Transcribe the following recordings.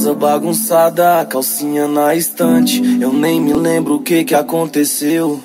Casa bagunçada, calcinha na estante. Eu nem me lembro o que aconteceu.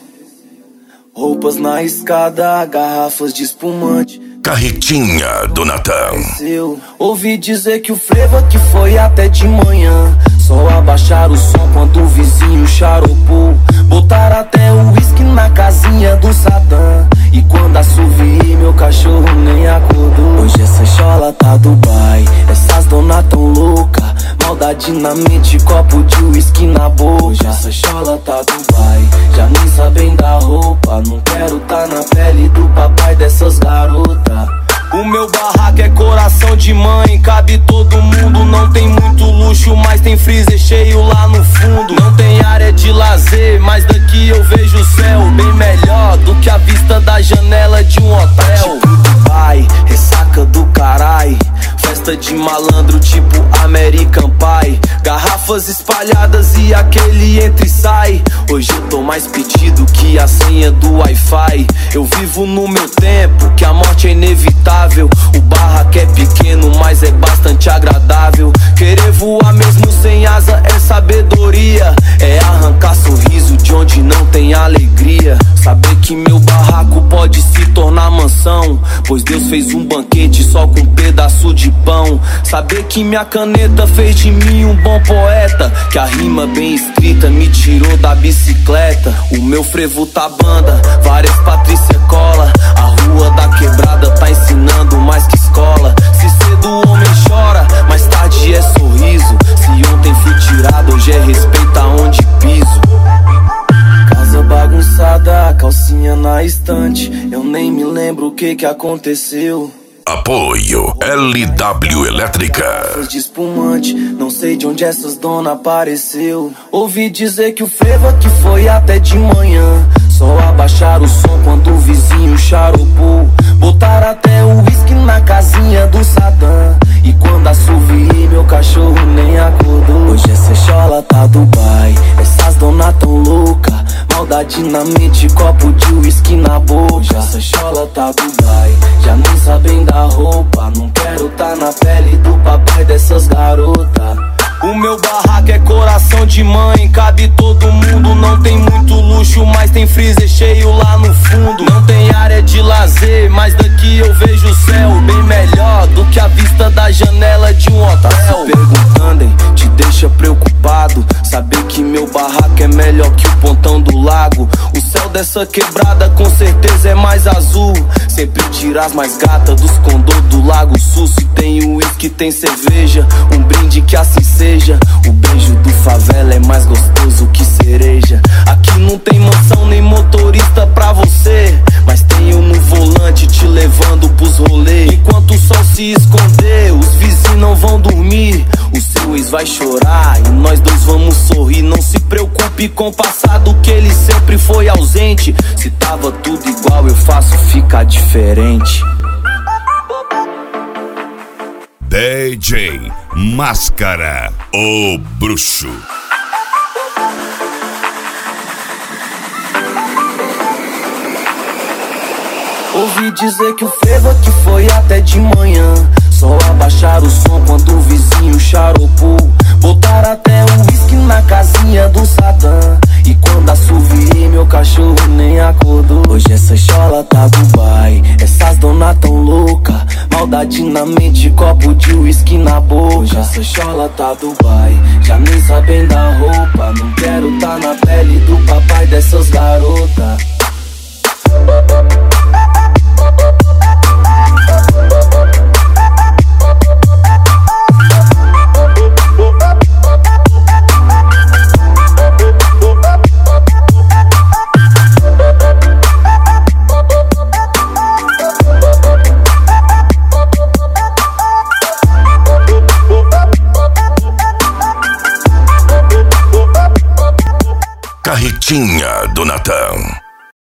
Roupas na escada, garrafas de espumante. Carretinha do Natan. Ouvi dizer que o frevo aqui foi até de manhã. Só abaixar o som quando o vizinho charopou. Botaram até o uísque na casinha do Sadam. E quando assoviei, meu cachorro nem acordou. Hoje essa chola tá Dubai, essas dona tão louca. Maldade na mente, copo de uísque na boca. Hoje essa chola tá Dubai, já nem sabem da roupa. Não quero tá na pele do papai dessas garotas. O meu barraco é coração de mãe, cabe todo mundo. Não tem muito luxo, mas tem freezer cheio lá no fundo. Não tem área de lazer, mas daqui eu vejo o céu bem melhor do que a vista da janela de um hotel. Tipo Dubai, ressaca do carai, festa de malandro tipo American Pie. Garrafas espalhadas e aquele entra e sai. Hoje eu tô mais pedido que a senha do Wi-Fi. Eu vivo no meu tempo, que a morte é inevitável. O barraco é pequeno, mas é bastante agradável. Querer voar mesmo sem asa é sabedoria. É arrancar sorriso de onde não tem alegria. Saber que meu barraco pode se tornar mansão, pois Deus fez um banquete só com um pedaço de pão. Saber que minha caneta fez de mim um bom poeta, que a rima bem escrita me tirou da bicicleta. O meu frevo tá banda, várias Patrícia cola. A rua da quebrada tá ensinando mais que escola. Se cedo o homem chora, mais tarde é sorriso. Se ontem fui tirado, hoje é respeito aonde piso. Casa bagunçada, calcinha na estante. Eu nem me lembro o que aconteceu. Apoio LW Elétrica. De espumante, não sei de onde essas dona apareceu. Ouvi dizer que o frevo aqui foi até de manhã. Só abaixar o som quando o vizinho charopou. Botaram até o uísque na casinha do Sadam. E quando assoviei, meu cachorro nem acordou. Hoje essa chola tá Dubai, essas dona tão louca. Maldade na mente, copo de uísque na boca. Hoje essa chola tá Dubai, já nem sabem da roupa. Não quero tá na pele do papai dessas garotas. O meu barraco é coração de mãe, cabe todo mundo. Não tem muito luxo, mas tem freezer cheio lá no fundo. Não tem área de lazer, mas daqui eu vejo o céu bem melhor do que a vista da janela de um hotel. Tá se perguntando, hein? Te deixa preocupado saber que meu barraco é melhor que o pontão do lago. O céu dessa quebrada com certeza é mais azul. Sempre tira as mais gatas dos condô do Lago Sul. Se tem uísque, tem cerveja, um brinde que assim seja. O beijo do favela é mais gostoso que cereja. Aqui não tem mansão nem motorista pra você, mas tenho no volante te levando pros rolês. Enquanto o sol se esconder, os vizinhos não vão dormir. O seu ex vai chorar e nós dois vamos sorrir. Não se preocupe com o passado, que ele sempre foi ausente. Se tava tudo igual, eu faço ficar diferente. DJ Máscara, o bruxo. Ouvi dizer que o frevo aqui foi até de manhã. Só abaixar o som quando o vizinho charopou. Botaram até o uísque na casinha do Sadam. E quando assoviei, meu cachorro nem acordou. Hoje essa chola tá Dubai, essas dona tão louca. Maldade na mente, copo de uísque na boca. Hoje essa chola tá Dubai, já nem sabem da roupa. Não quero tá na pele do papai dessas garotas. Carretinha do Natan.